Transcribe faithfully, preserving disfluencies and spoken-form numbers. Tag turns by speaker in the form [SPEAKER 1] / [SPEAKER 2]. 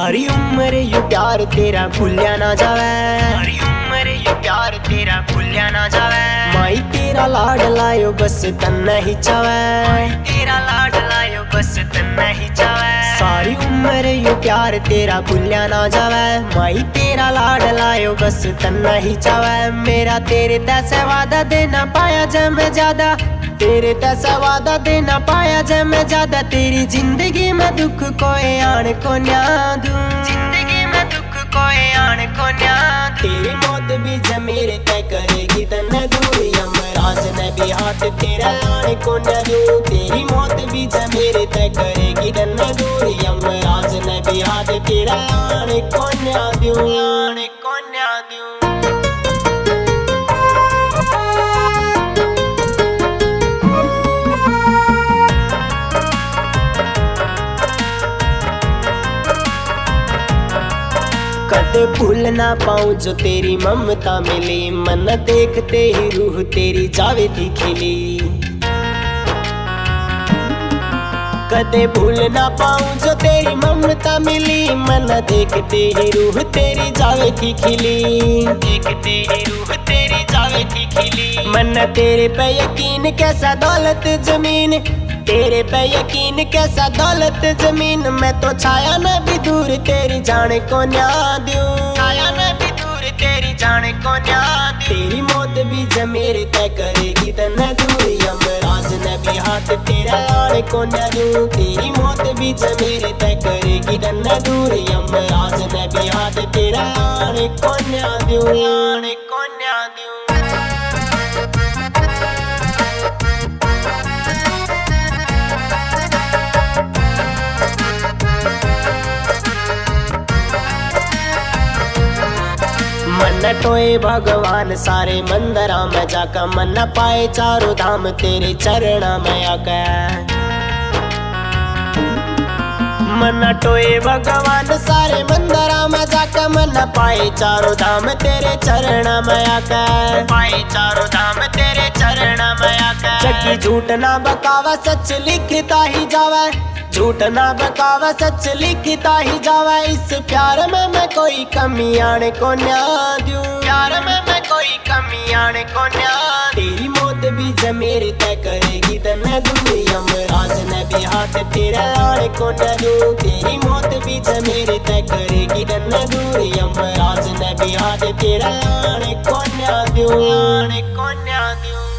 [SPEAKER 1] सारी उम्र यू प्यार तेरा भूलिया ना जावे, सारी उम्र यू प्यार तेरा भूलिया ना जावे। माई तेरा लाड लायो बस तन्ने ही चावे, माई तेरा लाड लायो बस तन्ने ही चावे। सारी उम्र यू प्यार तेरा भूलिया ना जावे, माई तेरा लाड लायो बस तन्ने ही चावे। मेरा तेरे तैसे वादा देना पाया जब मैं ज्यादा, तेरे तैसा वादा देना पाया जब मैं ज्यादा। तेरी जिंदगी में दुख कोई आन को न्या दूं, जिंदगी में दुख कोई आन को न्या दूं। तेरी मौत भी जब मेरे तय करेगी तन्ने दूर, यमराज ने भी हाथ तेरा आने को न्या दूं। तेरी मौत भी जब मेरे तय करेगी तन्ने दूर, यमराज ने भी हाथ तेरा आने को न्या दूं, आने को न्या दूं। कदे भूल ना पाऊं जो तेरी ममता मिली, मन देखते ही रूह तेरी जावे थी खिली। कदे भूल ना पाऊं जो तेरी ममता मिली, मन देखते ही रूह तेरी जावे थी खिली, देखते ही रूह तेरी जावे थी खिली। मन तेरे पे यकीन कैसा दौलत जमीन, तेरे पे यकीन कैसा दौलत जमीन। मैं तो छाया न भी दूर तेरी जाने को न्या दूं, छाया न भी दूर तेरी जाने को न्या दूं। तेरी मौत भी जब मेरे तय करेगी तन्ने दूर, यमराज ने भी हाथ तेरा आने को न्या दूं। तेरी मौत भी जब मेरे तय करेगी तन्ने दूर, यमराज ने भी हाथ तेरा आने को न्या दूं, आने को न्या दूं। मन टोए भगवान सारे मंदिरा में जाकर, मन पाए चारों धाम तेरे चरण में आकर। मन टोए भगवान सारे मंदिरा में जाकर, मन पाए चारों धाम तेरे चरण में आकर, पाए चारों धाम तेरे चरण में आकर। जगी झूठ ना बकावा सच लिखता ही जावे, झूठ ना बकावा सच लिखता ही जावा। इस प्यार में मैं कोई कमी आने को न्या दूं, प्यार में मैं कोई कमी आने को न्या। तेरी मौत भी जब मेरे तय करेगी तन्ने दूर, यमराज ने भी हाथ तेरा आने को न्या दूं। तेरी मौत भी जब मेरे तय करेगी तन्ने दूर, यमराज ने भी हाथ तेरा आने को न्या दूं, आने को न्या दूं।